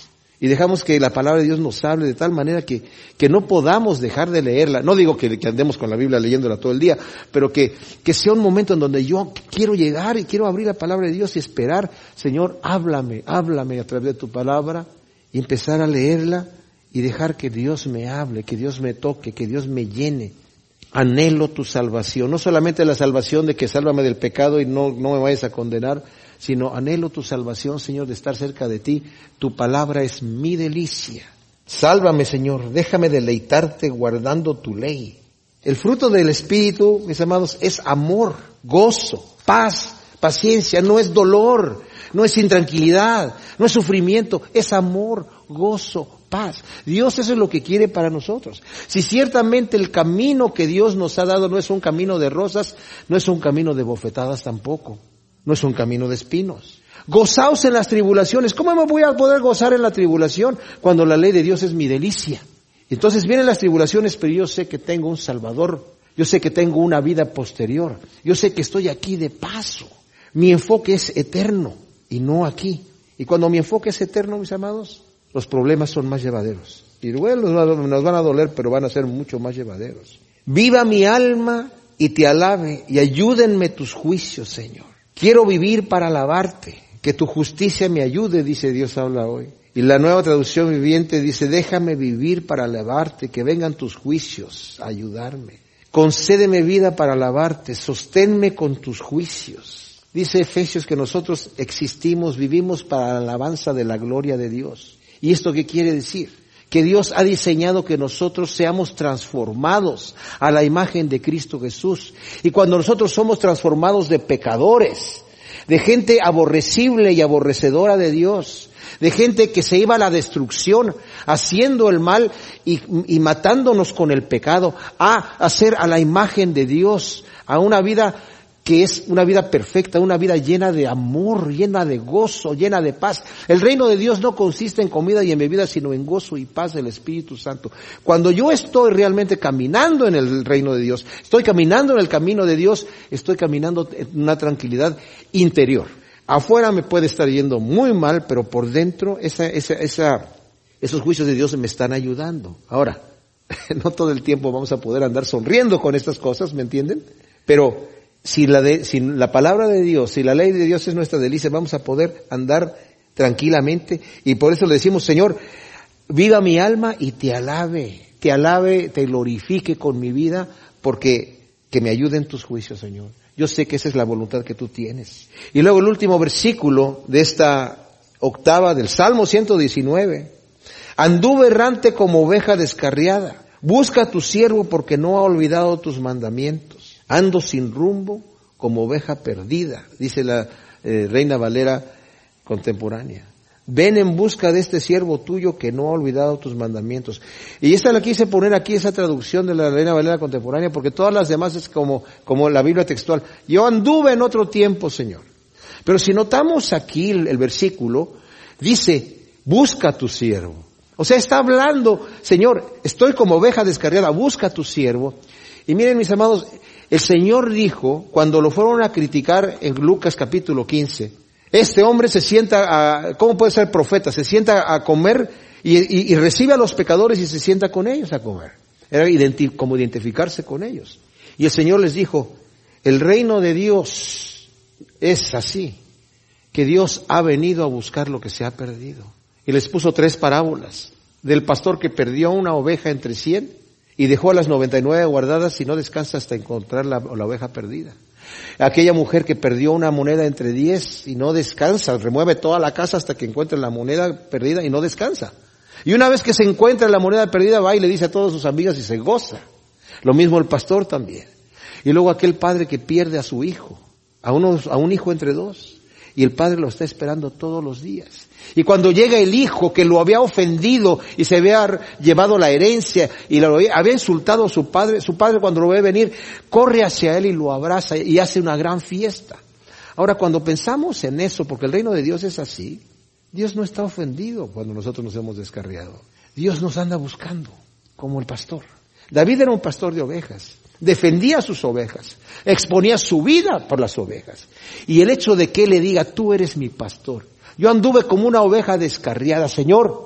y dejamos que la palabra de Dios nos hable de tal manera que, que no podamos dejar de leerla. No digo que, que andemos con la Biblia leyéndola todo el día, pero que, que sea un momento en donde yo quiero llegar y quiero abrir la palabra de Dios y esperar, Señor, háblame, háblame a través de tu palabra, y empezar a leerla y dejar que Dios me hable, que Dios me toque, que Dios me llene. Anhelo tu salvación, no solamente la salvación de que sálvame del pecado y no, no me vayas a condenar, sino anhelo tu salvación, Señor, de estar cerca de ti. Tu palabra es mi delicia. Sálvame, Señor, déjame deleitarte guardando tu ley. El fruto del Espíritu, mis amados, es amor, gozo, paz, paciencia, no es dolor, no es intranquilidad, no es sufrimiento, es amor, gozo, paz. Dios eso es lo que quiere para nosotros. Si ciertamente el camino que Dios nos ha dado no es un camino de rosas, no es un camino de bofetadas tampoco, no es un camino de espinos. Gozaos en las tribulaciones. ¿Cómo me voy a poder gozar en la tribulación cuando la ley de Dios es mi delicia? Entonces vienen las tribulaciones, pero yo sé que tengo un Salvador, yo sé que tengo una vida posterior, yo sé que estoy aquí de paso. Mi enfoque es eterno y no aquí. Y cuando mi enfoque es eterno, mis amados, los problemas son más llevaderos. Y bueno, nos van a doler, pero van a ser mucho más llevaderos. Viva mi alma y te alabe, y ayúdenme tus juicios, Señor. Quiero vivir para alabarte, que tu justicia me ayude, dice Dios habla hoy. Y la Nueva Traducción Viviente dice, déjame vivir para alabarte, que vengan tus juicios a ayudarme. Concédeme vida para alabarte, sosténme con tus juicios. Dice Efesios que nosotros existimos, vivimos para la alabanza de la gloria de Dios. ¿Y esto qué quiere decir? Que Dios ha diseñado que nosotros seamos transformados a la imagen de Cristo Jesús. Y cuando nosotros somos transformados de pecadores, de gente aborrecible y aborrecedora de Dios, de gente que se iba a la destrucción, haciendo el mal y, y matándonos con el pecado, a hacer a la imagen de Dios, a una vida que es una vida perfecta, una vida llena de amor, llena de gozo, llena de paz. El reino de Dios no consiste en comida y en bebida, sino en gozo y paz del Espíritu Santo. Cuando yo estoy realmente caminando en el reino de Dios, estoy caminando en el camino de Dios, estoy caminando en una tranquilidad interior. Afuera me puede estar yendo muy mal, pero por dentro esa, esa, esa, esos juicios de Dios me están ayudando. Ahora, no todo el tiempo vamos a poder andar sonriendo con estas cosas, ¿me entienden? Pero Si la, de, si la palabra de Dios, si la ley de Dios es nuestra delicia, vamos a poder andar tranquilamente. Y por eso le decimos, Señor, viva mi alma y te alabe, te alabe, te glorifique con mi vida, porque que me ayuden tus juicios, Señor. Yo sé que esa es la voluntad que tú tienes. Y luego el último versículo de esta octava del Salmo ciento diecinueve. Anduve errante como oveja descarriada. Busca a tu siervo porque no ha olvidado tus mandamientos. Ando sin rumbo como oveja perdida, dice la eh, Reina Valera contemporánea. Ven en busca de este siervo tuyo que no ha olvidado tus mandamientos. Y esta la quise poner aquí, esa traducción de la Reina Valera contemporánea, porque todas las demás es como, como la Biblia textual. Yo anduve en otro tiempo, Señor. Pero si notamos aquí el, el versículo, dice, busca a tu siervo. O sea, está hablando, Señor, estoy como oveja descarriada, busca a tu siervo. Y miren, mis amados, el Señor dijo, cuando lo fueron a criticar en Lucas capítulo quince, este hombre se sienta a, ¿cómo puede ser profeta? Se sienta a comer y, y, y recibe a los pecadores y se sienta con ellos a comer. Era identi- como identificarse con ellos. Y el Señor les dijo, el reino de Dios es así, que Dios ha venido a buscar lo que se ha perdido. Y les puso tres parábolas, del pastor que perdió una oveja entre cien, y dejó a las noventa y nueve guardadas y no descansa hasta encontrar la, la oveja perdida. Aquella mujer que perdió una moneda entre diez y no descansa, remueve toda la casa hasta que encuentre la moneda perdida y no descansa. Y una vez que se encuentra la moneda perdida, va y le dice a todas sus amigas y se goza. Lo mismo el pastor también. Y luego aquel padre que pierde a su hijo, a, unos, a un hijo entre dos, y el padre lo está esperando todos los días. Y cuando llega el hijo que lo había ofendido y se había llevado la herencia y lo había, había insultado a su padre, su padre cuando lo ve venir, corre hacia él y lo abraza y hace una gran fiesta. Ahora, cuando pensamos en eso, porque el reino de Dios es así, Dios no está ofendido cuando nosotros nos hemos descarriado. Dios nos anda buscando, como el pastor. David era un pastor de ovejas. Defendía a sus ovejas, exponía su vida por las ovejas. Y el hecho de que él le diga, tú eres mi pastor, yo anduve como una oveja descarriada, Señor,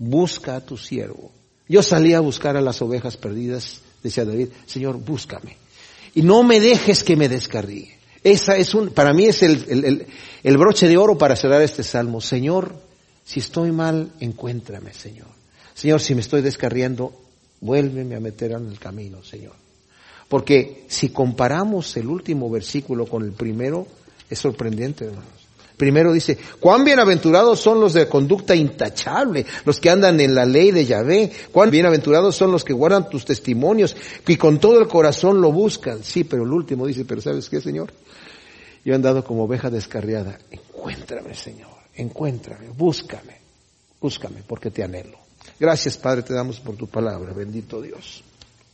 busca a tu siervo. Yo salí a buscar a las ovejas perdidas, decía David, Señor, búscame. Y no me dejes que me descarríe. Esa es un, para mí es el, el, el, el broche de oro para cerrar este salmo. Señor, si estoy mal, encuéntrame, Señor. Señor, si me estoy descarriando, vuélveme a meter en el camino, Señor. Porque si comparamos el último versículo con el primero, es sorprendente, hermanos. Primero dice, cuán bienaventurados son los de conducta intachable, los que andan en la ley de Yahvé. Cuán bienaventurados son los que guardan tus testimonios y con todo el corazón lo buscan. Sí, pero el último dice, pero ¿sabes qué, Señor? Yo he andado como oveja descarriada. Encuéntrame, Señor, encuéntrame, búscame, búscame porque te anhelo. Gracias, Padre, te damos por tu palabra, bendito Dios.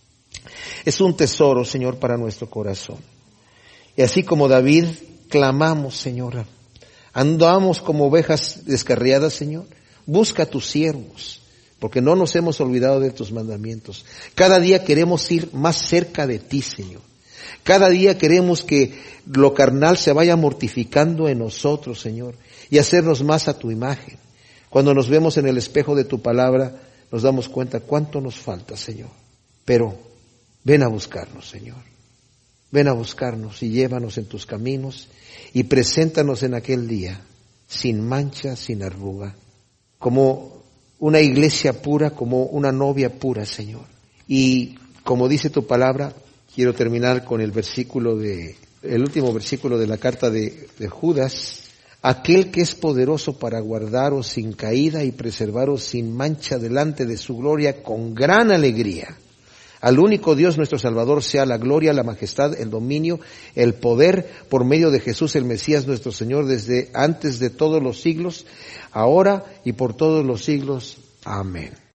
Es un tesoro, Señor, para nuestro corazón. Y así como David, clamamos, Señor, andamos como ovejas descarriadas, Señor. Busca a tus siervos, porque no nos hemos olvidado de tus mandamientos. Cada día queremos ir más cerca de ti, Señor. Cada día queremos que lo carnal se vaya mortificando en nosotros, Señor, y hacernos más a tu imagen. Cuando nos vemos en el espejo de tu palabra, nos damos cuenta cuánto nos falta, Señor. Pero ven a buscarnos, Señor. Ven a buscarnos y llévanos en tus caminos y preséntanos en aquel día sin mancha, sin arruga, como una iglesia pura, como una novia pura, Señor. Y como dice tu palabra, quiero terminar con el versículo de, el último versículo de la carta de, de Judas. Aquel que es poderoso para guardaros sin caída y preservaros sin mancha delante de su gloria con gran alegría. Al único Dios nuestro Salvador sea la gloria, la majestad, el dominio, el poder por medio de Jesús el Mesías nuestro Señor desde antes de todos los siglos, ahora y por todos los siglos. Amén.